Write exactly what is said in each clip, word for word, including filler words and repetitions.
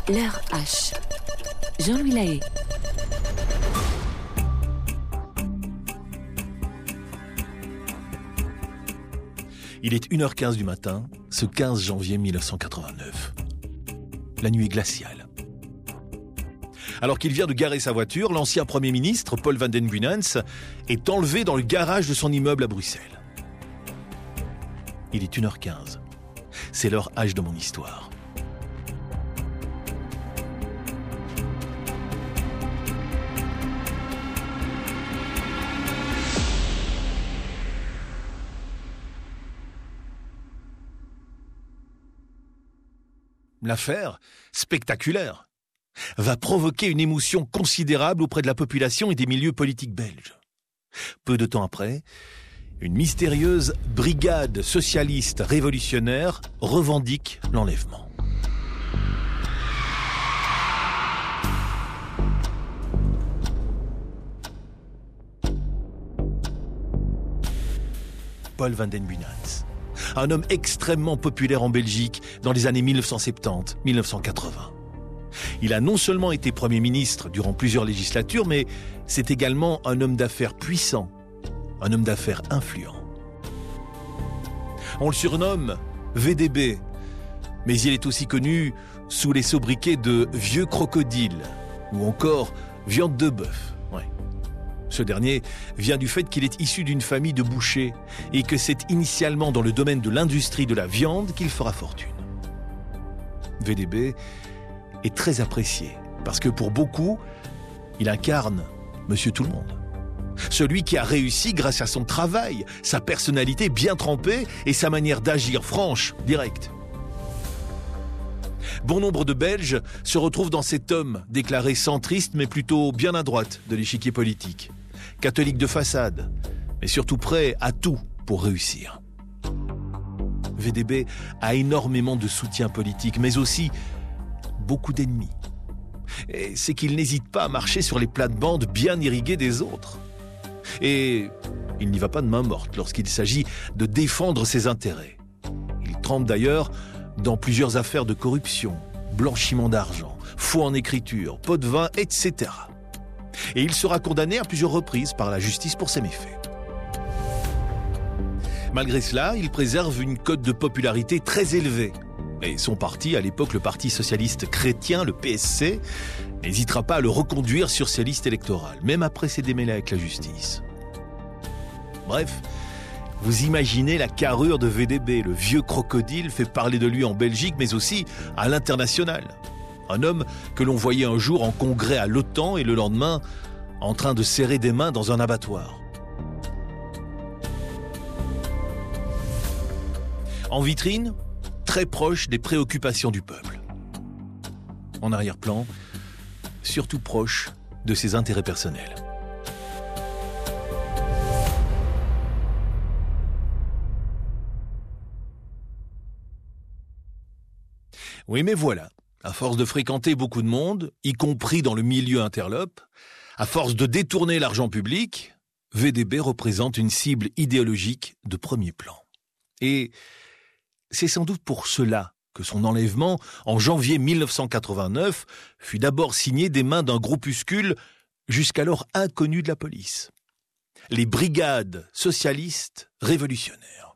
L'heure H. Jean-Louis Lahaye. Il est une heure quinze du matin, ce quinze janvier mille neuf cent quatre-vingt-neuf. La nuit est glaciale. Alors qu'il vient de garer sa voiture, l'ancien Premier ministre, Paul van den Buynens, est enlevé dans le garage de son immeuble à Bruxelles. Il est une heure quinze. C'est l'heure H de mon histoire. L'affaire, spectaculaire, va provoquer une émotion considérable auprès de la population et des milieux politiques belges. Peu de temps après, une mystérieuse brigade socialiste révolutionnaire revendique l'enlèvement. Paul van den Buynens, un homme extrêmement populaire en Belgique dans les années mille neuf cent soixante-dix à mille neuf cent quatre-vingts. Il a non seulement été Premier ministre durant plusieurs législatures, mais c'est également un homme d'affaires puissant, un homme d'affaires influent. On le surnomme V D B, mais il est aussi connu sous les sobriquets de Vieux Crocodile ou encore Viande de bœuf. Ouais. Ce dernier vient du fait qu'il est issu d'une famille de bouchers et que c'est initialement dans le domaine de l'industrie de la viande qu'il fera fortune. V D B est très apprécié parce que pour beaucoup, il incarne Monsieur Tout-le-Monde. Celui qui a réussi grâce à son travail, sa personnalité bien trempée et sa manière d'agir franche, directe. Bon nombre de Belges se retrouvent dans cet homme déclaré centriste mais plutôt bien à droite de l'échiquier politique. Catholique de façade, mais surtout prêt à tout pour réussir. V D B a énormément de soutien politique, mais aussi beaucoup d'ennemis. Et c'est qu'il n'hésite pas à marcher sur les plates-bandes bien irriguées des autres. Et il n'y va pas de main morte lorsqu'il s'agit de défendre ses intérêts. Il trempe d'ailleurs dans plusieurs affaires de corruption, blanchiment d'argent, faux en écriture, pot de vin, et cetera. Et il sera condamné à plusieurs reprises par la justice pour ses méfaits. Malgré cela, il préserve une cote de popularité très élevée. Et son parti, à l'époque le Parti socialiste chrétien, le P S C, n'hésitera pas à le reconduire sur ses listes électorales, même après ses démêlés avec la justice. Bref, vous imaginez la carrure de V D B, le vieux crocodile fait parler de lui en Belgique, mais aussi à l'international. Un homme que l'on voyait un jour en congrès à l'OTAN et le lendemain en train de serrer des mains dans un abattoir. En vitrine, très proche des préoccupations du peuple. En arrière-plan, surtout proche de ses intérêts personnels. Oui, mais voilà, à force de fréquenter beaucoup de monde, y compris dans le milieu interlope, à force de détourner l'argent public, V D B représente une cible idéologique de premier plan. Et c'est sans doute pour cela que son enlèvement, en janvier mille neuf cent quatre-vingt-neuf, fut d'abord signé des mains d'un groupuscule jusqu'alors inconnu de la police. Les brigades socialistes révolutionnaires.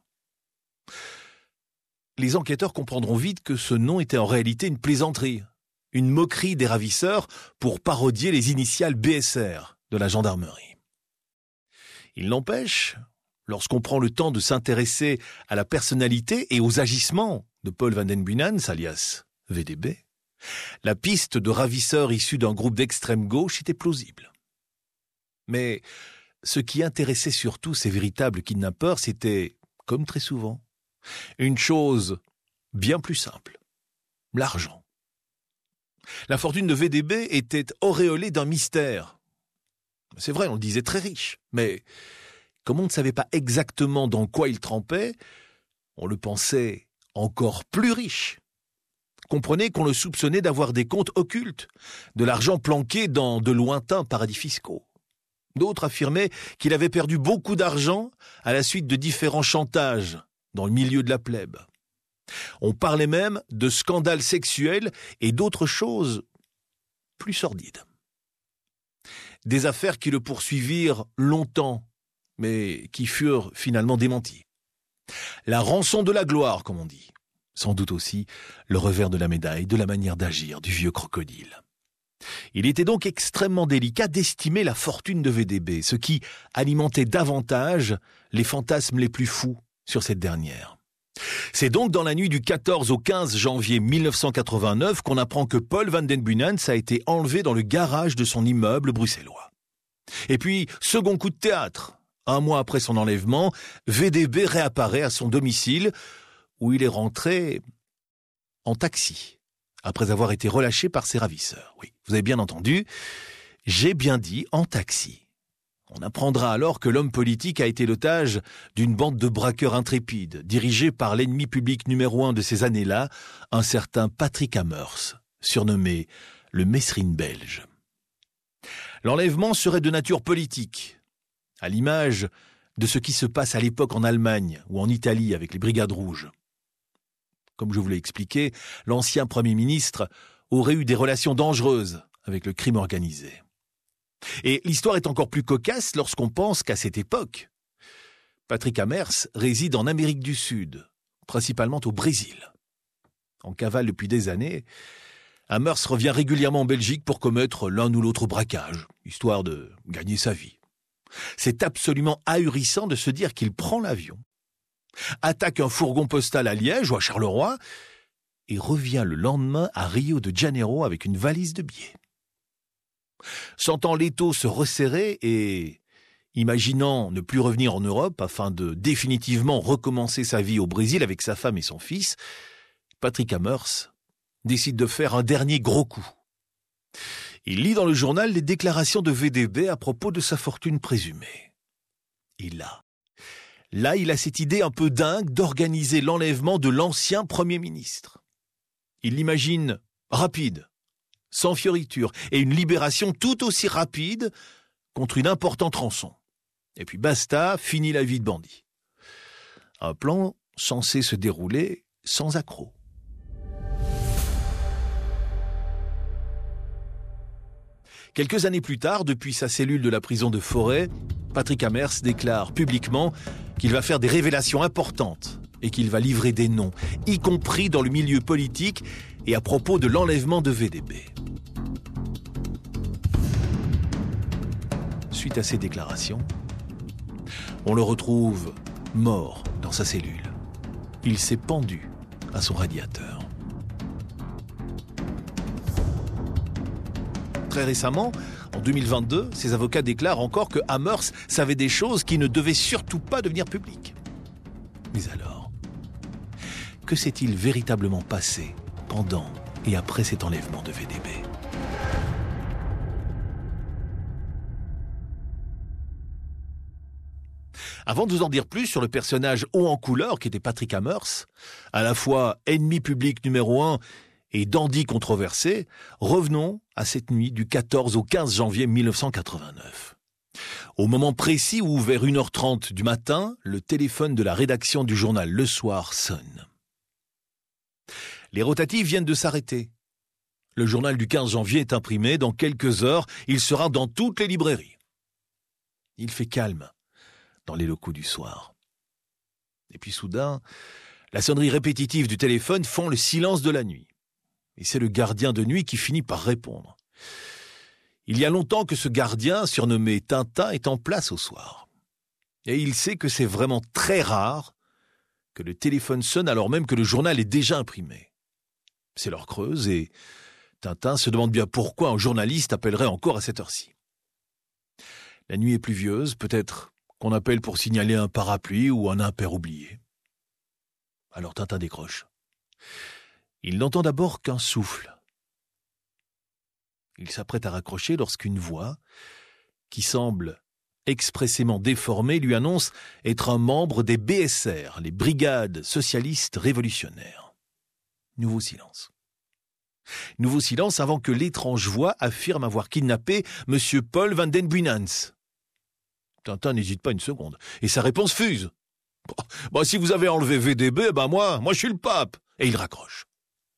Les enquêteurs comprendront vite que ce nom était en réalité une plaisanterie, une moquerie des ravisseurs pour parodier les initiales B S R de la gendarmerie. Il n'empêche, lorsqu'on prend le temps de s'intéresser à la personnalité et aux agissements de Paul van den Buynens, alias V D B, la piste de ravisseurs issus d'un groupe d'extrême gauche était plausible. Mais ce qui intéressait surtout ces véritables kidnappeurs, c'était, comme très souvent, une chose bien plus simple, l'argent. La fortune de V D B était auréolée d'un mystère. C'est vrai, on le disait très riche, mais comme on ne savait pas exactement dans quoi il trempait, on le pensait encore plus riche. Comprenez qu'on le soupçonnait d'avoir des comptes occultes, de l'argent planqué dans de lointains paradis fiscaux. D'autres affirmaient qu'il avait perdu beaucoup d'argent à la suite de différents chantages dans le milieu de la plèbe. On parlait même de scandales sexuels et d'autres choses plus sordides. Des affaires qui le poursuivirent longtemps, mais qui furent finalement démenties. La rançon de la gloire, comme on dit. Sans doute aussi le revers de la médaille de la manière d'agir du vieux crocodile. Il était donc extrêmement délicat d'estimer la fortune de V D B, ce qui alimentait davantage les fantasmes les plus fous sur cette dernière. C'est donc dans la nuit du quatorze au quinze janvier mille neuf cent quatre-vingt-neuf qu'on apprend que Paul van den Bunans a été enlevé dans le garage de son immeuble bruxellois. Et puis, second coup de théâtre. Un mois après son enlèvement, V D B réapparaît à son domicile où il est rentré en taxi, après avoir été relâché par ses ravisseurs. Oui, vous avez bien entendu, j'ai bien dit en taxi. On apprendra alors que l'homme politique a été l'otage d'une bande de braqueurs intrépides, dirigée par l'ennemi public numéro un de ces années-là, un certain Patrick Amers, surnommé le Mesrine belge. L'enlèvement serait de nature politique, à l'image de ce qui se passe à l'époque en Allemagne ou en Italie avec les Brigades rouges. Comme je vous l'ai expliqué, l'ancien Premier ministre aurait eu des relations dangereuses avec le crime organisé. Et l'histoire est encore plus cocasse lorsqu'on pense qu'à cette époque, Patrick Amers réside en Amérique du Sud, principalement au Brésil. En cavale depuis des années, Amers revient régulièrement en Belgique pour commettre l'un ou l'autre braquage, histoire de gagner sa vie. C'est absolument ahurissant de se dire qu'il prend l'avion, attaque un fourgon postal à Liège ou à Charleroi et revient le lendemain à Rio de Janeiro avec une valise de billets. Sentant l'étau se resserrer et imaginant ne plus revenir en Europe afin de définitivement recommencer sa vie au Brésil avec sa femme et son fils, Patrick Amers décide de faire un dernier gros coup. Il lit dans le journal les déclarations de V D B à propos de sa fortune présumée. Et là, là, il a cette idée un peu dingue d'organiser l'enlèvement de l'ancien Premier ministre. Il l'imagine rapide, sans fioriture, et une libération tout aussi rapide contre une importante rançon. Et puis basta, fini la vie de bandit. Un plan censé se dérouler sans accroc. Quelques années plus tard, depuis sa cellule de la prison de Forêt, Patrick Amers déclare publiquement qu'il va faire des révélations importantes et qu'il va livrer des noms, y compris dans le milieu politique et à propos de l'enlèvement de V D B. Suite à ces déclarations, on le retrouve mort dans sa cellule. Il s'est pendu à son radiateur. Très récemment, en deux mille vingt-deux, ses avocats déclarent encore que Amers savait des choses qui ne devaient surtout pas devenir publiques. Mais alors, que s'est-il véritablement passé pendant et après cet enlèvement de V D B ? Avant de vous en dire plus sur le personnage haut en couleur qu'était Patrick Amers, à la fois ennemi public numéro un et dandy controversé, revenons à cette nuit du quatorze au quinze janvier mille neuf cent quatre-vingt-neuf. Au moment précis où, vers une heure trente du matin, le téléphone de la rédaction du journal Le Soir sonne. Les rotatives viennent de s'arrêter. Le journal du quinze janvier est imprimé. Dans quelques heures, il sera dans toutes les librairies. Il fait calme dans les locaux du Soir. Et puis soudain, la sonnerie répétitive du téléphone fend le silence de la nuit. Et c'est le gardien de nuit qui finit par répondre. Il y a longtemps que ce gardien, surnommé Tintin, est en place au Soir. Et il sait que c'est vraiment très rare que le téléphone sonne alors même que le journal est déjà imprimé. C'est l'heure creuse et Tintin se demande bien pourquoi un journaliste appellerait encore à cette heure-ci. La nuit est pluvieuse, peut-être qu'on appelle pour signaler un parapluie ou un impair oublié. Alors Tintin décroche. Il n'entend d'abord qu'un souffle. Il s'apprête à raccrocher lorsqu'une voix, qui semble expressément déformée, lui annonce être un membre des B S R, les Brigades socialistes révolutionnaires. Nouveau silence. Nouveau silence avant que l'étrange voix affirme avoir kidnappé M. Paul van den Bunans. Tintin n'hésite pas une seconde, et sa réponse fuse. Bon, bon, si vous avez enlevé V D B, ben moi, moi je suis le pape. Et il raccroche.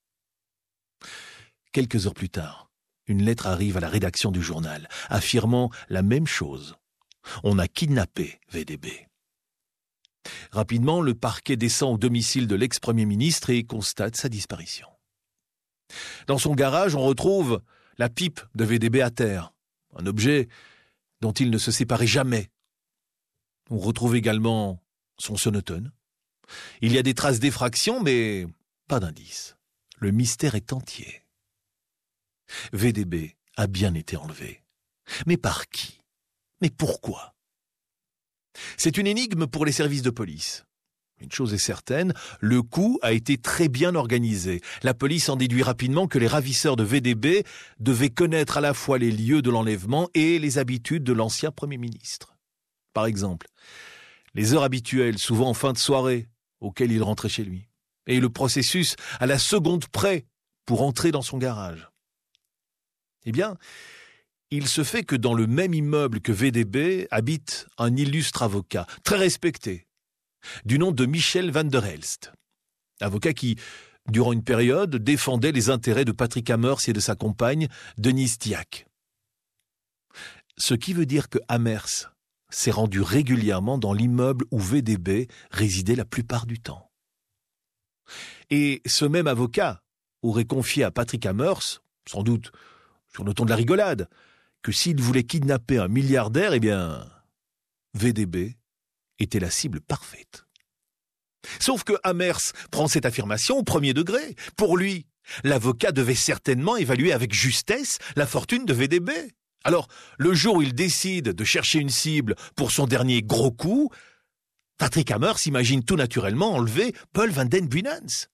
Quelques heures plus tard, une lettre arrive à la rédaction du journal, affirmant la même chose. On a kidnappé V D B. Rapidement, le parquet descend au domicile de l'ex-premier ministre et constate sa disparition. Dans son garage, on retrouve la pipe de V D B à terre, un objet dont il ne se séparait jamais. On retrouve également son sonotone. Il y a des traces d'effraction, mais pas d'indice. Le mystère est entier. V D B a bien été enlevé. Mais par qui? Mais pourquoi? C'est une énigme pour les services de police. Une chose est certaine, le coup a été très bien organisé. La police en déduit rapidement que les ravisseurs de V D B devaient connaître à la fois les lieux de l'enlèvement et les habitudes de l'ancien Premier ministre. Par exemple, les heures habituelles, souvent en fin de soirée, auxquelles il rentrait chez lui, et le processus à la seconde près pour entrer dans son garage. Eh bien, il se fait que dans le même immeuble que V D B habite un illustre avocat, très respecté, du nom de Michel van der Helst. Avocat qui, durant une période, défendait les intérêts de Patrick Hamers et de sa compagne, Denise Diac. Ce qui veut dire que Hamers s'est rendu régulièrement dans l'immeuble où V D B résidait la plupart du temps. Et ce même avocat aurait confié à Patrick Hamers, sans doute sur le ton de la rigolade, que s'il voulait kidnapper un milliardaire, eh bien, V D B était la cible parfaite. Sauf que Hamers prend cette affirmation au premier degré. Pour lui, l'avocat devait certainement évaluer avec justesse la fortune de V D B. Alors, le jour où il décide de chercher une cible pour son dernier gros coup, Patrick Hamers s'imagine tout naturellement enlever Paul van den Buynens.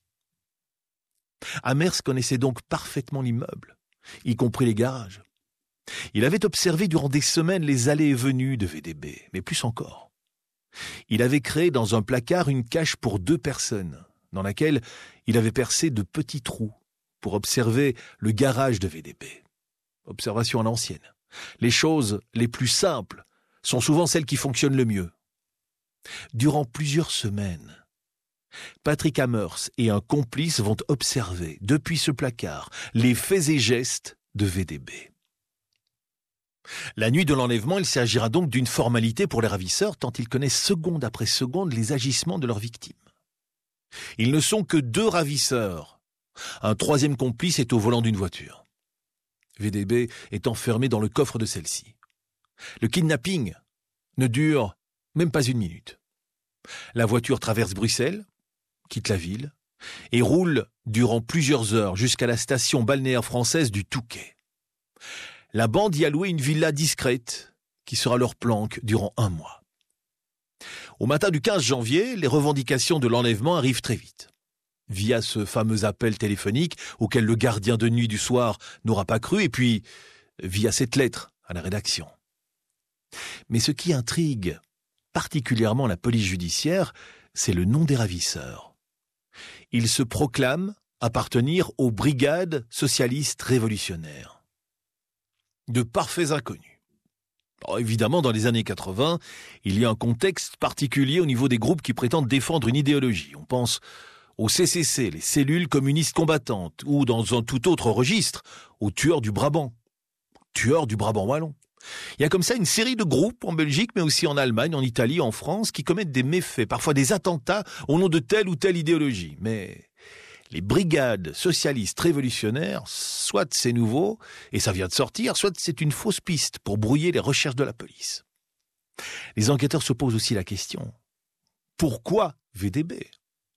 Hamers connaissait donc parfaitement l'immeuble, y compris les garages. Il avait observé durant des semaines les allées et venues de V D B, mais plus encore. Il avait créé dans un placard une cache pour deux personnes, dans laquelle il avait percé de petits trous pour observer le garage de V D B. Observation à l'ancienne. Les choses les plus simples sont souvent celles qui fonctionnent le mieux. Durant plusieurs semaines, Patrick Hamers et un complice vont observer, depuis ce placard, les faits et gestes de V D B. La nuit de l'enlèvement, il s'agira donc d'une formalité pour les ravisseurs, tant ils connaissent seconde après seconde les agissements de leurs victimes. Ils ne sont que deux ravisseurs. Un troisième complice est au volant d'une voiture. V D B est enfermé dans le coffre de celle-ci. Le kidnapping ne dure même pas une minute. La voiture traverse Bruxelles, quitte la ville, et roule durant plusieurs heures jusqu'à la station balnéaire française du Touquet. La bande y a loué une villa discrète qui sera leur planque durant un mois. Au matin du quinze janvier, les revendications de l'enlèvement arrivent très vite. Via ce fameux appel téléphonique auquel le gardien de nuit du soir n'aura pas cru, et puis via cette lettre à la rédaction. Mais ce qui intrigue particulièrement la police judiciaire, c'est le nom des ravisseurs. Ils se proclament appartenir aux brigades socialistes révolutionnaires. De parfaits inconnus. Alors évidemment, dans les années quatre-vingts, il y a un contexte particulier au niveau des groupes qui prétendent défendre une idéologie. On pense aux C C C, les cellules communistes combattantes, ou dans un tout autre registre, aux tueurs du Brabant, tueurs du Brabant wallon. Il y a comme ça une série de groupes en Belgique, mais aussi en Allemagne, en Italie, en France, qui commettent des méfaits, parfois des attentats au nom de telle ou telle idéologie. Mais les brigades socialistes révolutionnaires, soit c'est nouveau, et ça vient de sortir, soit c'est une fausse piste pour brouiller les recherches de la police. Les enquêteurs se posent aussi la question, pourquoi V D B ?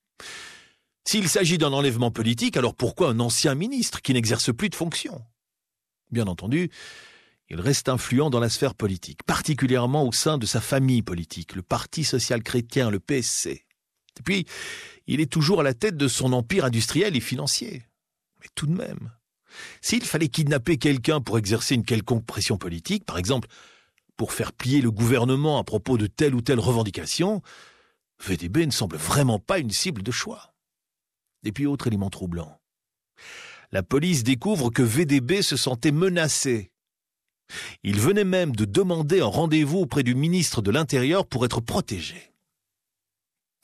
S'il s'agit d'un enlèvement politique, alors pourquoi un ancien ministre qui n'exerce plus de fonction ? Bien entendu, il reste influent dans la sphère politique, particulièrement au sein de sa famille politique, le Parti social-chrétien, le P S C. Et puis, il est toujours à la tête de son empire industriel et financier. Mais tout de même, s'il fallait kidnapper quelqu'un pour exercer une quelconque pression politique, par exemple pour faire plier le gouvernement à propos de telle ou telle revendication, V D B ne semble vraiment pas une cible de choix. Et puis, autre élément troublant. La police découvre que V D B se sentait menacé. Il venait même de demander un rendez-vous auprès du ministre de l'Intérieur pour être protégé.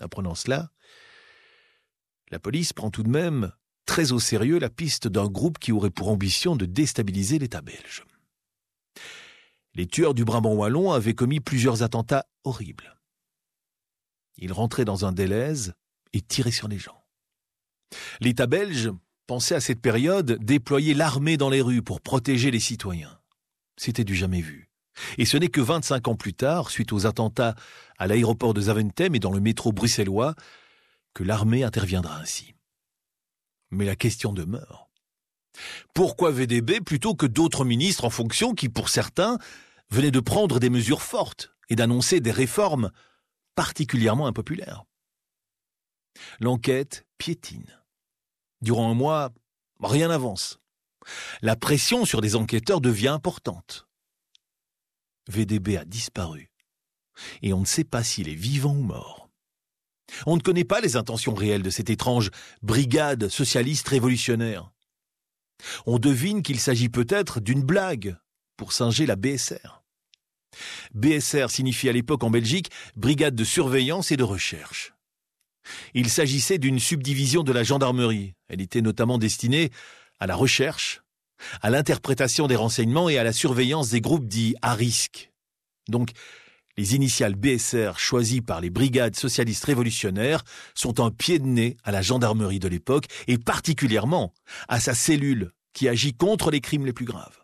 Apprenant cela, la police prend tout de même très au sérieux la piste d'un groupe qui aurait pour ambition de déstabiliser l'État belge. Les tueurs du Brabant wallon avaient commis plusieurs attentats horribles. Ils rentraient dans un Delhaize et tiraient sur les gens. L'État belge pensait à cette période déployer l'armée dans les rues pour protéger les citoyens. C'était du jamais vu. Et ce n'est que vingt-cinq ans plus tard, suite aux attentats à l'aéroport de Zaventem et dans le métro bruxellois, que l'armée interviendra ainsi. Mais la question demeure. Pourquoi V D B plutôt que d'autres ministres en fonction qui, pour certains, venaient de prendre des mesures fortes et d'annoncer des réformes particulièrement impopulaires? L'enquête piétine. Durant un mois, rien n'avance. La pression sur des enquêteurs devient importante. V D B a disparu et on ne sait pas s'il est vivant ou mort. On ne connaît pas les intentions réelles de cette étrange brigade socialiste révolutionnaire. On devine qu'il s'agit peut-être d'une blague pour singer la B S R. B S R signifie à l'époque en Belgique Brigade de surveillance et de recherche. Il s'agissait d'une subdivision de la gendarmerie. Elle était notamment destinée à la recherche, à l'interprétation des renseignements et à la surveillance des groupes dits à risque. Donc, les initiales B S R choisies par les brigades socialistes révolutionnaires sont un pied de nez à la gendarmerie de l'époque et particulièrement à sa cellule qui agit contre les crimes les plus graves.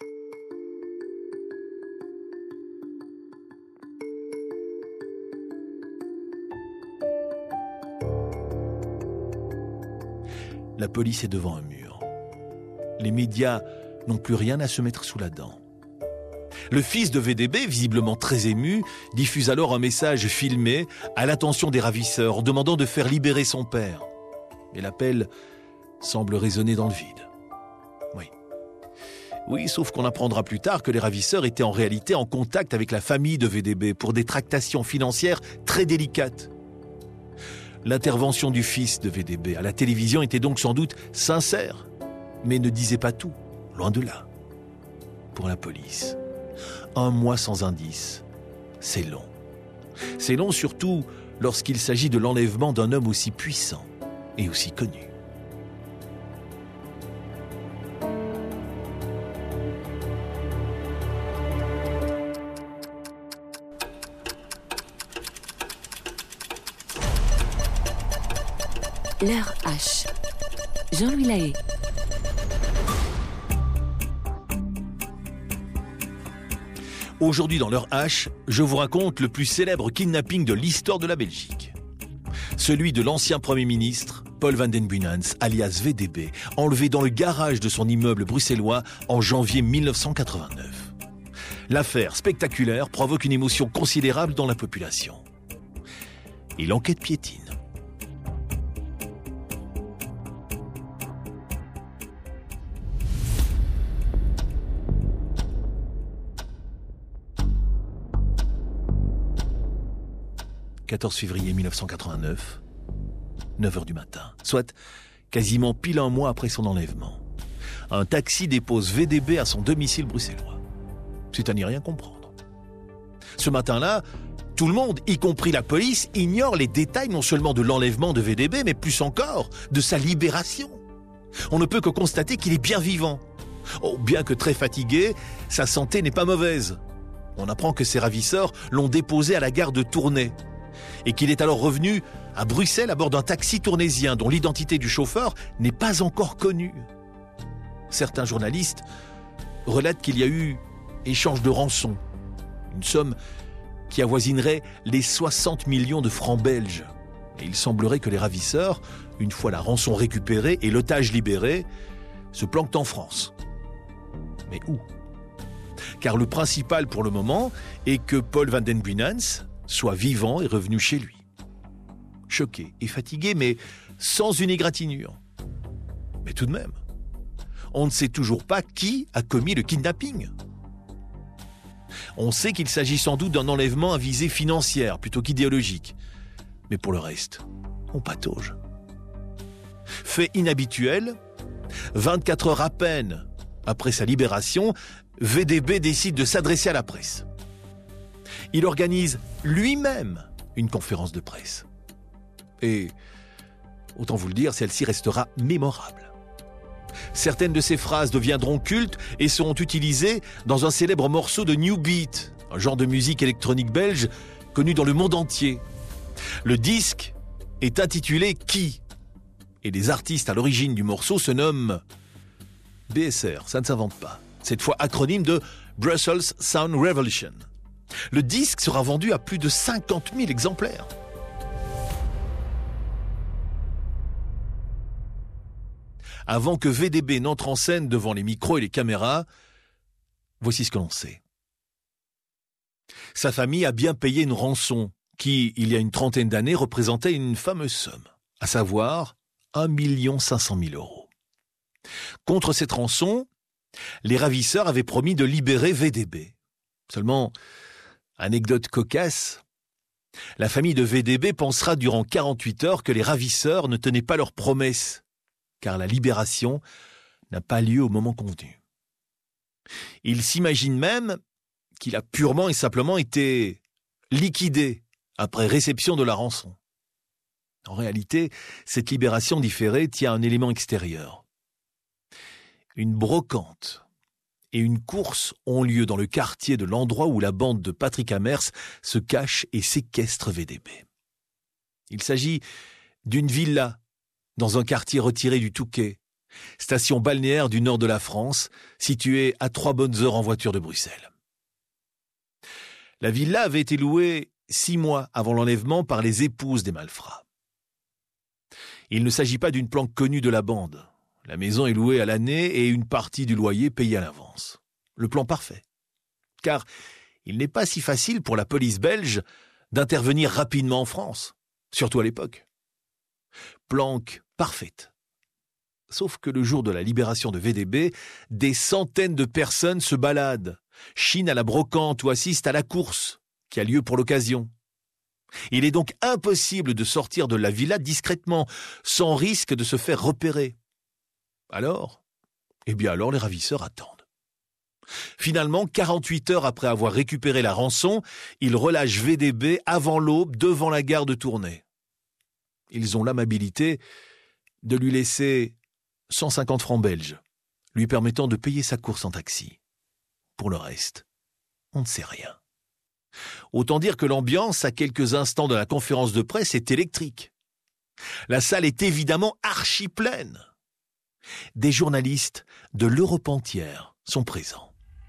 La police est devant un mur. Les médias n'ont plus rien à se mettre sous la dent. Le fils de V D B, visiblement très ému, diffuse alors un message filmé à l'attention des ravisseurs en demandant de faire libérer son père. Mais l'appel semble résonner dans le vide. Oui. Oui, sauf qu'on apprendra plus tard que les ravisseurs étaient en réalité en contact avec la famille de V D B pour des tractations financières très délicates. L'intervention du fils de V D B à la télévision était donc sans doute sincère, mais ne disait pas tout, loin de là. Pour la police, un mois sans indice, c'est long. C'est long surtout lorsqu'il s'agit de l'enlèvement d'un homme aussi puissant et aussi connu. L'heure H. Jean-Louis Lahaye. Aujourd'hui dans l'heure H, je vous raconte le plus célèbre kidnapping de l'histoire de la Belgique. Celui de l'ancien Premier ministre, Paul van den Bunans, alias V D B, enlevé dans le garage de son immeuble bruxellois en janvier mille neuf cent quatre-vingt-neuf. L'affaire spectaculaire provoque une émotion considérable dans la population. Et l'enquête piétine. quatorze février mille neuf cent quatre-vingt-neuf, neuf heures du matin, soit quasiment pile un mois après son enlèvement. Un taxi dépose V D B à son domicile bruxellois. C'est à n'y rien comprendre. Ce matin-là, tout le monde, y compris la police, ignore les détails non seulement de l'enlèvement de V D B, mais plus encore de sa libération. On ne peut que constater qu'il est bien vivant. Oh, bien que très fatigué, sa santé n'est pas mauvaise. On apprend que ses ravisseurs l'ont déposé à la gare de Tournai et qu'il est alors revenu à Bruxelles à bord d'un taxi tournésien dont l'identité du chauffeur n'est pas encore connue. Certains journalistes relatent qu'il y a eu échange de rançon, une somme qui avoisinerait les soixante millions de francs belges. Et il semblerait que les ravisseurs, une fois la rançon récupérée et l'otage libéré, se planquent en France. Mais où ? Car le principal pour le moment est que Paul van den Bunans soit vivant et revenu chez lui. Choqué et fatigué, mais sans une égratignure. Mais tout de même, on ne sait toujours pas qui a commis le kidnapping. On sait qu'il s'agit sans doute d'un enlèvement à visée financière plutôt qu'idéologique. Mais pour le reste, on patauge. Fait inhabituel, vingt-quatre heures à peine après sa libération, V D B décide de s'adresser à la presse. Il organise lui-même une conférence de presse. Et, autant vous le dire, celle-ci restera mémorable. Certaines de ces phrases deviendront cultes et seront utilisées dans un célèbre morceau de New Beat, un genre de musique électronique belge connu dans le monde entier. Le disque est intitulé Qui ? Et les artistes à l'origine du morceau se nomment B S R, ça ne s'invente pas. Cette fois acronyme de Brussels Sound Revolution. Le disque sera vendu à plus de cinquante mille exemplaires. Avant que V D B n'entre en scène devant les micros et les caméras, voici ce que l'on sait. Sa famille a bien payé une rançon qui, il y a une trentaine d'années, représentait une fameuse somme, à savoir un million cinq cent mille euros. Contre cette rançon, les ravisseurs avaient promis de libérer V D B. Seulement, anecdote cocasse, la famille de V D B pensera durant quarante-huit heures que les ravisseurs ne tenaient pas leurs promesses, car la libération n'a pas lieu au moment convenu. Ils s'imaginent même qu'il a purement et simplement été liquidé après réception de la rançon. En réalité, cette libération différée tient à un élément extérieur. Une brocante et une course ont lieu dans le quartier de l'endroit où la bande de Patrick Amers se cache et séquestre V D B. Il s'agit d'une villa dans un quartier retiré du Touquet, station balnéaire du nord de la France, située à trois bonnes heures en voiture de Bruxelles. La villa avait été louée six mois avant l'enlèvement par les épouses des malfrats. Il ne s'agit pas d'une planque connue de la bande. La maison est louée à l'année et une partie du loyer payée à l'avance. Le plan parfait. Car il n'est pas si facile pour la police belge d'intervenir rapidement en France, surtout à l'époque. Planque parfaite. Sauf que le jour de la libération de V D B, des centaines de personnes se baladent, chinent à la brocante ou assistent à la course qui a lieu pour l'occasion. Il est donc impossible de sortir de la villa discrètement, sans risque de se faire repérer. Alors, eh bien alors les ravisseurs attendent. Finalement, quarante-huit heures après avoir récupéré la rançon, ils relâchent V D B avant l'aube devant la gare de Tournai. Ils ont l'amabilité de lui laisser cent cinquante francs belges, lui permettant de payer sa course en taxi. Pour le reste, on ne sait rien. Autant dire que l'ambiance, à quelques instants de la conférence de presse, est électrique. La salle est évidemment archi pleine. Des journalistes de l'Europe entière sont présents.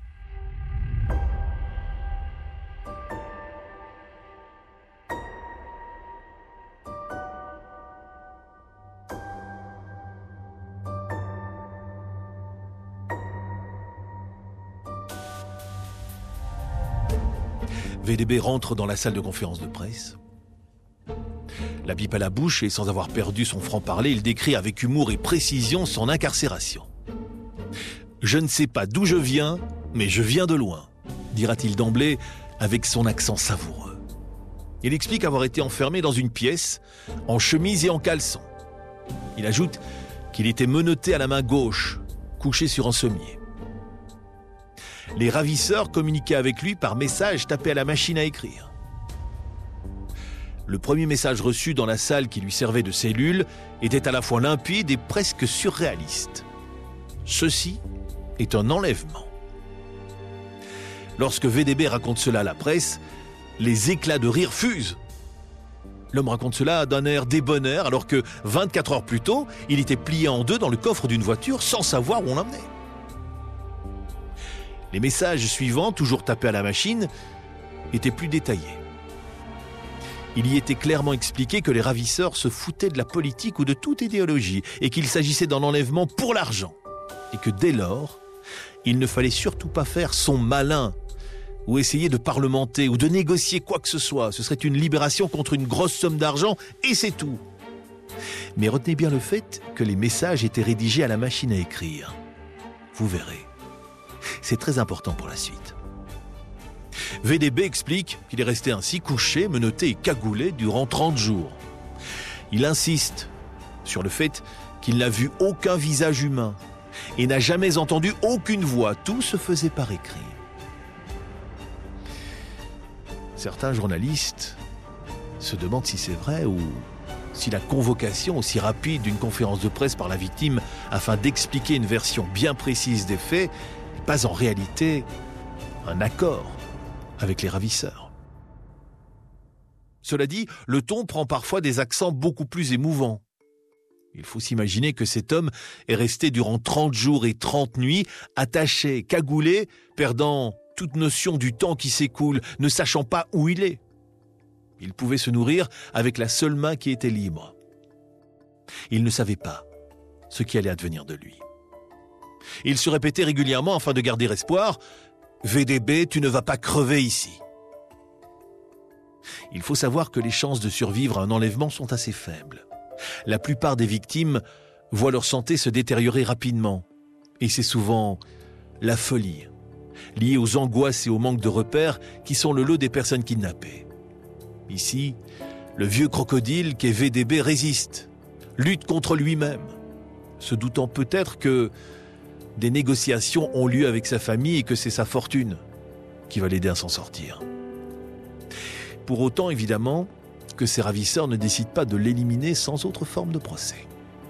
V D B rentre dans la salle de conférence de presse. La pipe à la bouche et sans avoir perdu son franc-parler, il décrit avec humour et précision son incarcération. « Je ne sais pas d'où je viens, mais je viens de loin », dira-t-il d'emblée avec son accent savoureux. Il explique avoir été enfermé dans une pièce, en chemise et en caleçon. Il ajoute qu'il était menotté à la main gauche, couché sur un sommier. Les ravisseurs communiquaient avec lui par message tapé à la machine à écrire. Le premier message reçu dans la salle qui lui servait de cellule était à la fois limpide et presque surréaliste. Ceci est un enlèvement. Lorsque V D B raconte cela à la presse, les éclats de rire fusent. L'homme raconte cela d'un air débonnaire alors que vingt-quatre heures plus tôt, il était plié en deux dans le coffre d'une voiture sans savoir où on l'emmenait. Les messages suivants, toujours tapés à la machine, étaient plus détaillés. Il y était clairement expliqué que les ravisseurs se foutaient de la politique ou de toute idéologie et qu'il s'agissait d'un enlèvement pour l'argent. Et que dès lors, il ne fallait surtout pas faire son malin ou essayer de parlementer ou de négocier quoi que ce soit. Ce serait une libération contre une grosse somme d'argent et c'est tout. Mais retenez bien le fait que les messages étaient rédigés à la machine à écrire. Vous verrez. C'est très important pour la suite. V D B explique qu'il est resté ainsi couché, menotté et cagoulé durant trente jours. Il insiste sur le fait qu'il n'a vu aucun visage humain et n'a jamais entendu aucune voix. Tout se faisait par écrit. Certains journalistes se demandent si c'est vrai ou si la convocation aussi rapide d'une conférence de presse par la victime afin d'expliquer une version bien précise des faits n'est pas en réalité un accord avec les ravisseurs. Cela dit, le ton prend parfois des accents beaucoup plus émouvants. Il faut s'imaginer que cet homme est resté durant trente jours et trente nuits, attaché, cagoulé, perdant toute notion du temps qui s'écoule, ne sachant pas où il est. Il pouvait se nourrir avec la seule main qui était libre. Il ne savait pas ce qui allait advenir de lui. Il se répétait régulièrement afin de garder espoir « V D B, tu ne vas pas crever ici ». Il faut savoir que les chances de survivre à un enlèvement sont assez faibles. La plupart des victimes voient leur santé se détériorer rapidement. Et c'est souvent la folie, liée aux angoisses et au manque de repères qui sont le lot des personnes kidnappées. Ici, le vieux crocodile qu'est V D B résiste, lutte contre lui-même, se doutant peut-être que des négociations ont lieu avec sa famille et que c'est sa fortune qui va l'aider à s'en sortir. Pour autant, évidemment, que ces ravisseurs ne décident pas de l'éliminer sans autre forme de procès.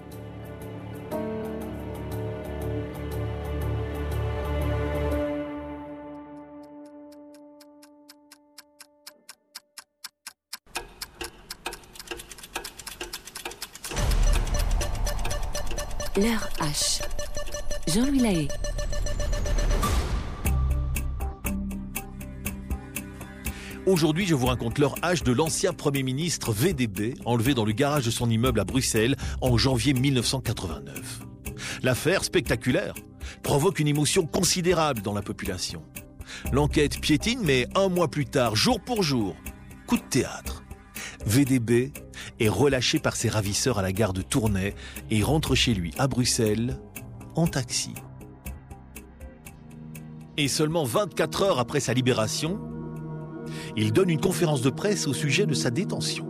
L'heure H. Jean-Louis Lahaye. Aujourd'hui, je vous raconte l'heure H de l'ancien Premier ministre V D B, enlevé dans le garage de son immeuble à Bruxelles en janvier mille neuf cent quatre-vingt-neuf. L'affaire, spectaculaire, provoque une émotion considérable dans la population. L'enquête piétine, mais un mois plus tard, jour pour jour, coup de théâtre. V D B est relâché par ses ravisseurs à la gare de Tournai et rentre chez lui à Bruxelles en taxi. Et seulement vingt-quatre heures après sa libération, il donne une conférence de presse au sujet de sa détention.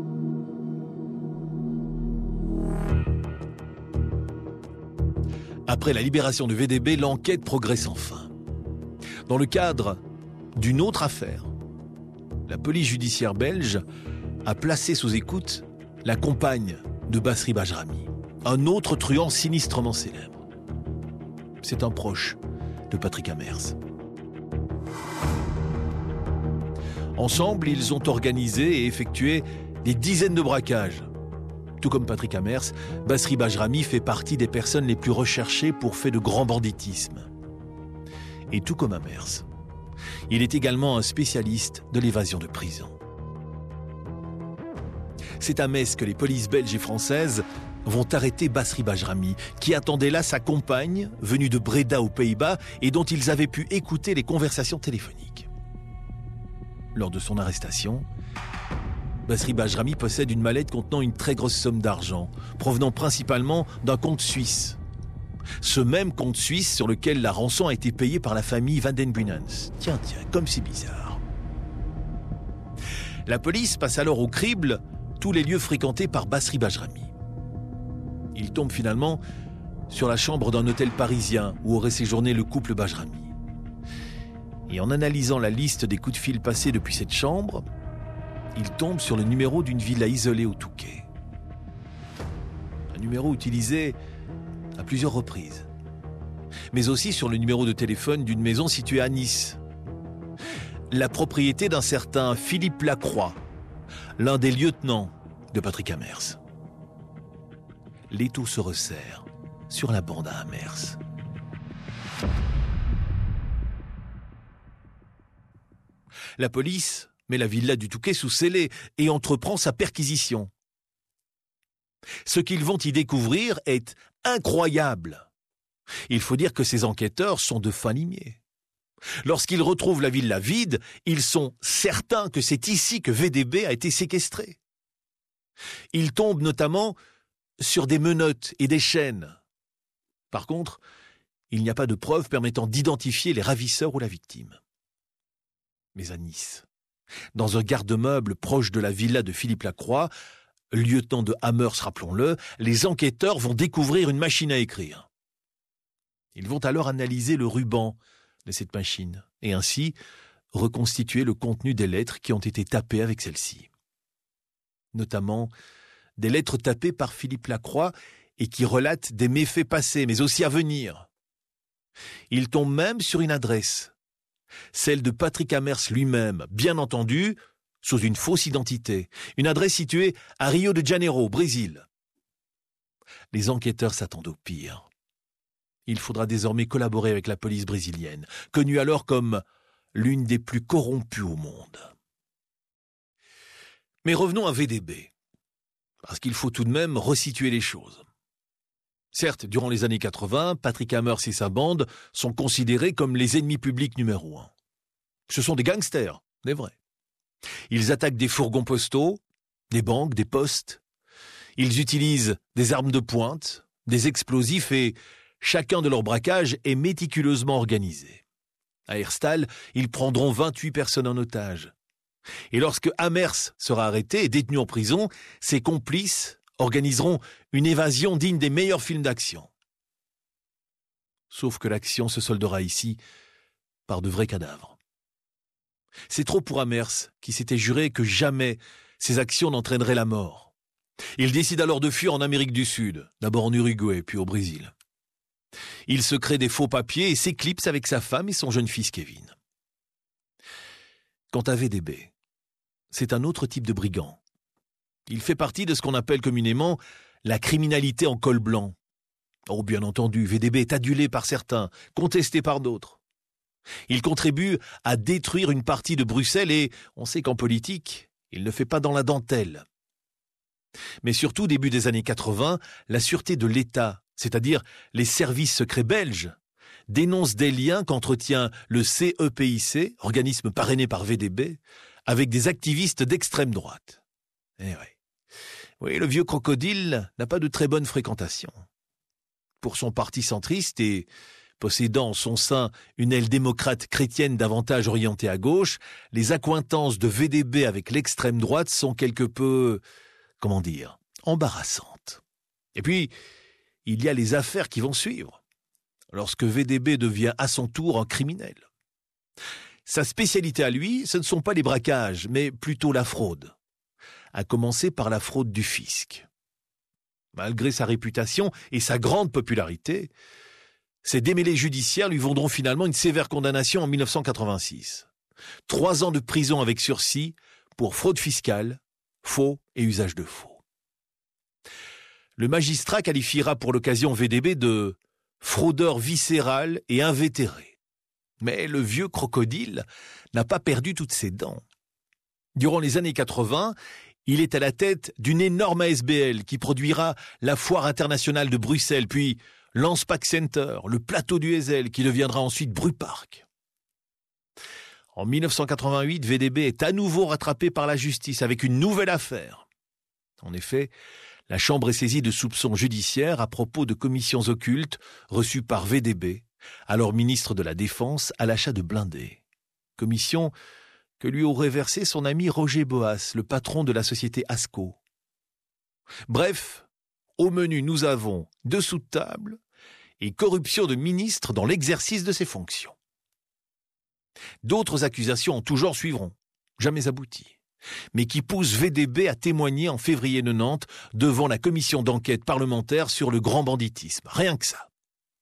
Après la libération de V D B, l'enquête progresse enfin. Dans le cadre d'une autre affaire, la police judiciaire belge a placé sous écoute la compagne de Basri Bajrami, un autre truand sinistrement célèbre. C'est un proche de Patrick Amers. Ensemble, ils ont organisé et effectué des dizaines de braquages. Tout comme Patrick Amers, Basri Bajrami fait partie des personnes les plus recherchées pour faits de grand banditisme. Et tout comme Amers, il est également un spécialiste de l'évasion de prison. C'est à Metz que les polices belges et françaises vont arrêter Basri Bajrami, qui attendait là sa compagne, venue de Breda aux Pays-Bas, et dont ils avaient pu écouter les conversations téléphoniques. Lors de son arrestation, Basri Bajrami possède une mallette contenant une très grosse somme d'argent, provenant principalement d'un compte suisse. Ce même compte suisse sur lequel la rançon a été payée par la famille Van den Bunens. Tiens, tiens, comme c'est bizarre. La police passe alors au crible tous les lieux fréquentés par Basri Bajrami. Il tombe finalement sur la chambre d'un hôtel parisien où aurait séjourné le couple Bajrami. Et en analysant la liste des coups de fil passés depuis cette chambre, il tombe sur le numéro d'une villa isolée au Touquet. Un numéro utilisé à plusieurs reprises. Mais aussi sur le numéro de téléphone d'une maison située à Nice. La propriété d'un certain Philippe Lacroix, l'un des lieutenants de Patrick Amers. L'étau se resserre sur la bande à Amers. La police met la villa du Touquet sous scellé et entreprend sa perquisition. Ce qu'ils vont y découvrir est incroyable. Il faut dire que ces enquêteurs sont de fins limiers. Lorsqu'ils retrouvent la villa vide, ils sont certains que c'est ici que V D B a été séquestré. Ils tombent notamment sur des menottes et des chaînes. Par contre, il n'y a pas de preuves permettant d'identifier les ravisseurs ou la victime. Mais à Nice, dans un garde-meuble proche de la villa de Philippe Lacroix, lieutenant de Amers, rappelons-le, les enquêteurs vont découvrir une machine à écrire. Ils vont alors analyser le ruban de cette machine et ainsi reconstituer le contenu des lettres qui ont été tapées avec celle-ci. Notamment des lettres tapées par Philippe Lacroix et qui relatent des méfaits passés, mais aussi à venir. Il tombe même sur une adresse, celle de Patrick Amers lui-même, bien entendu, sous une fausse identité, une adresse située à Rio de Janeiro, Brésil. Les enquêteurs s'attendent au pire. Il faudra désormais collaborer avec la police brésilienne, connue alors comme l'une des plus corrompues au monde. Mais revenons à V D B, parce qu'il faut tout de même resituer les choses. Certes, durant les années quatre-vingts, Patrick Amers et sa bande sont considérés comme les ennemis publics numéro un. Ce sont des gangsters, c'est vrai. Ils attaquent des fourgons postaux, des banques, des postes. Ils utilisent des armes de pointe, des explosifs et chacun de leurs braquages est méticuleusement organisé. À Herstal, ils prendront vingt-huit personnes en otage. Et lorsque Amers sera arrêté et détenu en prison, ses complices organiseront une évasion digne des meilleurs films d'action. Sauf que l'action se soldera ici par de vrais cadavres. C'est trop pour Amers, qui s'était juré que jamais ses actions n'entraîneraient la mort. Il décide alors de fuir en Amérique du Sud, d'abord en Uruguay, puis au Brésil. Il se crée des faux papiers et s'éclipse avec sa femme et son jeune fils Kevin. Quant à V D B, c'est un autre type de brigand. Il fait partie de ce qu'on appelle communément la criminalité en col blanc. Oh, bien entendu, V D B est adulé par certains, contesté par d'autres. Il contribue à détruire une partie de Bruxelles et on sait qu'en politique, il ne fait pas dans la dentelle. Mais surtout, début des années quatre-vingts, la sûreté de l'État, c'est-à-dire les services secrets belges, dénonce des liens qu'entretient le C E P I C, organisme parrainé par V D B, avec des activistes d'extrême droite. Eh oui. Oui, le vieux crocodile n'a pas de très bonne fréquentation. Pour son parti centriste et possédant en son sein une aile démocrate chrétienne davantage orientée à gauche, les accointances de V D B avec l'extrême droite sont quelque peu, comment dire, embarrassantes. Et puis, il y a les affaires qui vont suivre, lorsque V D B devient à son tour un criminel. Sa spécialité à lui, ce ne sont pas les braquages, mais plutôt la fraude, à commencer par la fraude du fisc. Malgré sa réputation et sa grande popularité, ces démêlés judiciaires lui vaudront finalement une sévère condamnation en dix-neuf cent quatre-vingt-six. Trois ans de prison avec sursis pour fraude fiscale, faux et usage de faux. Le magistrat qualifiera pour l'occasion V D B de fraudeur viscéral et invétéré. Mais le vieux crocodile n'a pas perdu toutes ses dents. Durant les années quatre-vingts, il est à la tête d'une énorme A S B L qui produira la Foire internationale de Bruxelles, puis l'Anspac Center, le plateau du Heysel, qui deviendra ensuite Brupark. En dix-neuf cent quatre-vingt-huit, V D B est à nouveau rattrapé par la justice avec une nouvelle affaire. En effet, la Chambre est saisie de soupçons judiciaires à propos de commissions occultes reçues par V D B, alors ministre de la Défense, à l'achat de blindés. Commission que lui aurait versé son ami Roger Boas, le patron de la société Asco. Bref, au menu, nous avons dessous de table et corruption de ministre dans l'exercice de ses fonctions. D'autres accusations en tout genre suivront, jamais abouties, mais qui poussent V D B à témoigner en février quatre-vingt-dix devant la commission d'enquête parlementaire sur le grand banditisme. Rien que ça.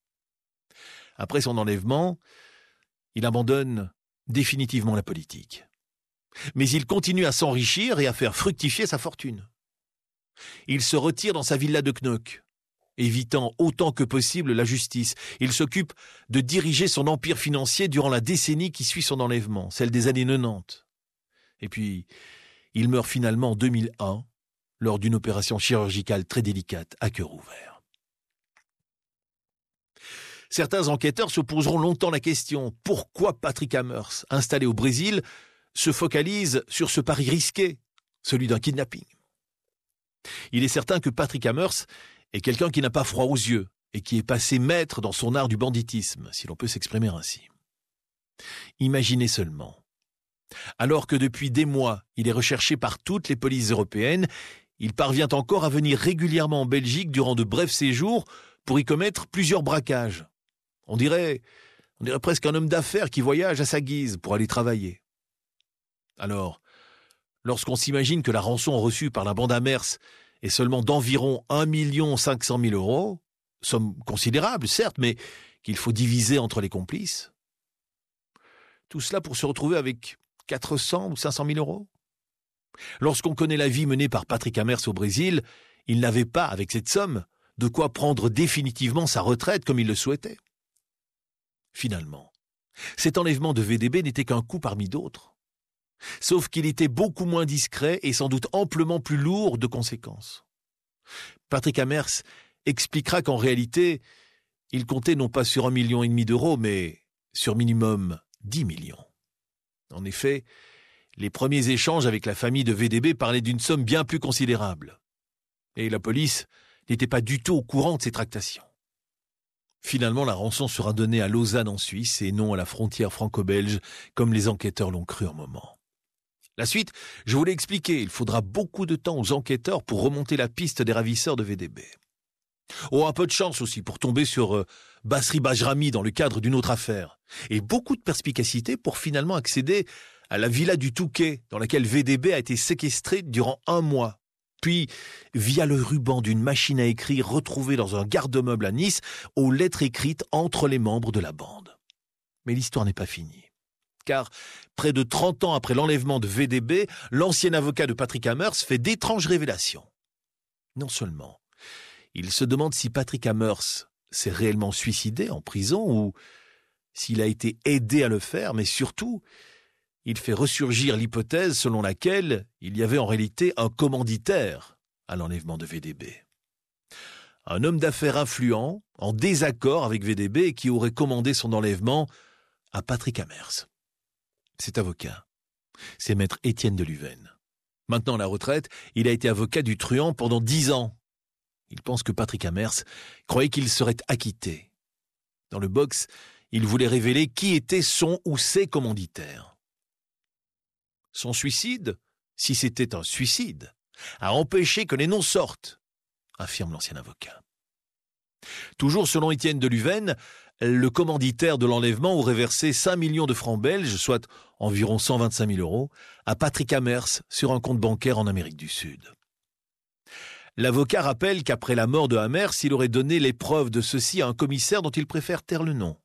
Après son enlèvement, il abandonne définitivement la politique. Mais il continue à s'enrichir et à faire fructifier sa fortune. Il se retire dans sa villa de Knock, évitant autant que possible la justice. Il s'occupe de diriger son empire financier durant la décennie qui suit son enlèvement, celle des années quatre-vingt-dix. Et puis, il meurt finalement en deux mille un, lors d'une opération chirurgicale très délicate à cœur ouvert. Certains enquêteurs se poseront longtemps la question « Pourquoi Patrick Amers, installé au Brésil, se focalise sur ce pari risqué, celui d'un kidnapping ?» Il est certain que Patrick Amers est quelqu'un qui n'a pas froid aux yeux et qui est passé maître dans son art du banditisme, si l'on peut s'exprimer ainsi. Imaginez seulement. Alors que depuis des mois, il est recherché par toutes les polices européennes, il parvient encore à venir régulièrement en Belgique durant de brefs séjours pour y commettre plusieurs braquages. On dirait, on dirait presque un homme d'affaires qui voyage à sa guise pour aller travailler. Alors, lorsqu'on s'imagine que la rançon reçue par la bande Amers est seulement d'environ un million cinq cent mille euros, somme considérable certes, mais qu'il faut diviser entre les complices. Tout cela pour se retrouver avec quatre cents ou cinq cent mille euros. Lorsqu'on connaît la vie menée par Patrick Amers au Brésil, il n'avait pas, avec cette somme, de quoi prendre définitivement sa retraite comme il le souhaitait. Finalement, cet enlèvement de V D B n'était qu'un coup parmi d'autres. Sauf qu'il était beaucoup moins discret et sans doute amplement plus lourd de conséquences. Patrick Amers expliquera qu'en réalité, il comptait non pas sur un million et demi d'euros, mais sur minimum dix millions. En effet, les premiers échanges avec la famille de V D B parlaient d'une somme bien plus considérable. Et la police n'était pas du tout au courant de ces tractations. Finalement, la rançon sera donnée à Lausanne en Suisse et non à la frontière franco-belge, comme les enquêteurs l'ont cru un moment. La suite, je vous l'ai expliqué, il faudra beaucoup de temps aux enquêteurs pour remonter la piste des ravisseurs de V D B. Oh, un peu de chance aussi pour tomber sur euh, Basri Bajrami dans le cadre d'une autre affaire. Et beaucoup de perspicacité pour finalement accéder à la villa du Touquet, dans laquelle V D B a été séquestré durant un mois. Puis, via le ruban d'une machine à écrire retrouvée dans un garde-meuble à Nice, aux lettres écrites entre les membres de la bande. Mais l'histoire n'est pas finie. Car, près de trente ans après l'enlèvement de V D B, l'ancien avocat de Patrick Amers fait d'étranges révélations. Non seulement, il se demande si Patrick Amers s'est réellement suicidé en prison ou s'il a été aidé à le faire, mais surtout, il fait ressurgir l'hypothèse selon laquelle il y avait en réalité un commanditaire à l'enlèvement de V D B. Un homme d'affaires influent, en désaccord avec V D B et qui aurait commandé son enlèvement à Patrick Amers. Cet avocat, c'est maître Étienne de Luven. Maintenant à la retraite, il a été avocat du truand pendant dix ans. Il pense que Patrick Amers croyait qu'il serait acquitté. Dans le box, il voulait révéler qui était son ou ses commanditaires. Son suicide, si c'était un suicide, a empêché que les noms sortent, affirme l'ancien avocat. Toujours selon Étienne de Luven, le commanditaire de l'enlèvement aurait versé cinq millions de francs belges, soit environ cent vingt-cinq mille euros, à Patrick Amers sur un compte bancaire en Amérique du Sud. L'avocat rappelle qu'après la mort de Amers, il aurait donné les preuves de ceci à un commissaire dont il préfère taire le nom.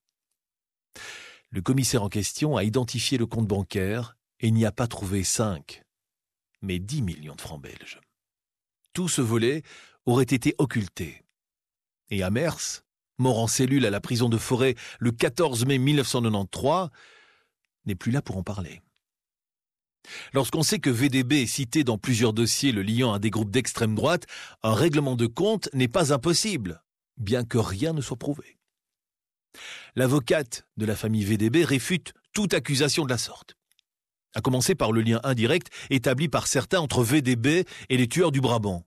Le commissaire en question a identifié le compte bancaire et n'y a pas trouvé cinq, mais dix millions de francs belges. Tout ce volet aurait été occulté. Et Amers, mort en cellule à la prison de Forêt le quatorze mai mille neuf cent quatre-vingt-treize, n'est plus là pour en parler. Lorsqu'on sait que V D B est cité dans plusieurs dossiers le liant à des groupes d'extrême droite, un règlement de compte n'est pas impossible, bien que rien ne soit prouvé. L'avocate de la famille V D B réfute toute accusation de la sorte, à commencer par le lien indirect établi par certains entre V D B et les tueurs du Brabant.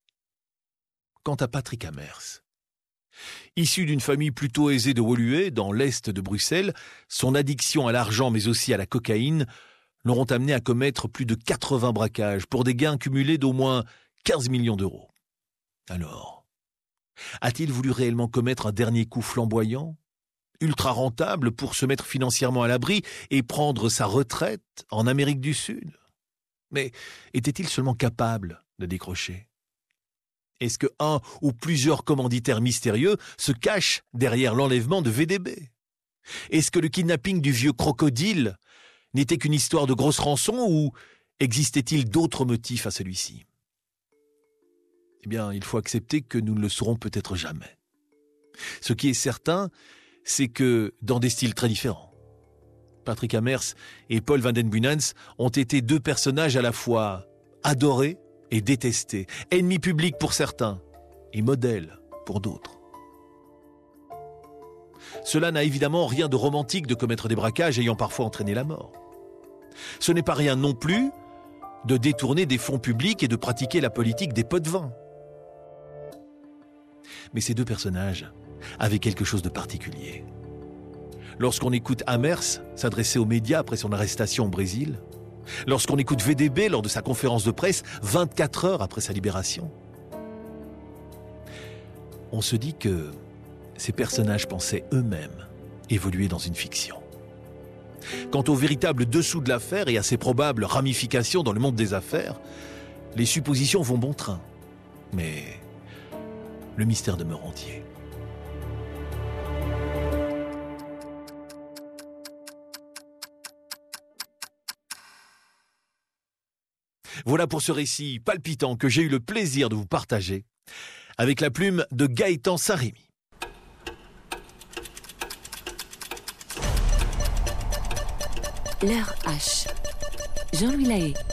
Quant à Patrick Amers, issu d'une famille plutôt aisée de Woluwe, dans l'est de Bruxelles, son addiction à l'argent mais aussi à la cocaïne l'auront amené à commettre plus de quatre-vingts braquages pour des gains cumulés d'au moins quinze millions d'euros. Alors, a-t-il voulu réellement commettre un dernier coup flamboyant, ultra rentable pour se mettre financièrement à l'abri et prendre sa retraite en Amérique du Sud? Mais était-il seulement capable de décrocher? Est-ce que un ou plusieurs commanditaires mystérieux se cachent derrière l'enlèvement de V D B? Est-ce que le kidnapping du vieux crocodile n'était qu'une histoire de grosse rançon ou existait-il d'autres motifs à celui-ci? Eh bien, il faut accepter que nous ne le saurons peut-être jamais. Ce qui est certain, c'est que, dans des styles très différents, Patrick Amers et Paul van den Bunans ont été deux personnages à la fois adorés et détestés, ennemis publics pour certains et modèles pour d'autres. Cela n'a évidemment rien de romantique de commettre des braquages ayant parfois entraîné la mort. Ce n'est pas rien non plus de détourner des fonds publics et de pratiquer la politique des pots de vin. Mais ces deux personnages avaient quelque chose de particulier. Lorsqu'on écoute Amers s'adresser aux médias après son arrestation au Brésil, lorsqu'on écoute V D B lors de sa conférence de presse vingt-quatre heures après sa libération, on se dit que ces personnages pensaient eux-mêmes évoluer dans une fiction. Quant au véritable dessous de l'affaire et à ses probables ramifications dans le monde des affaires, les suppositions vont bon train. Mais le mystère demeure entier. Voilà pour ce récit palpitant que j'ai eu le plaisir de vous partager avec la plume de Gaëtan Saint-Rémy. L'heure H. Jean-Louis Lahaye.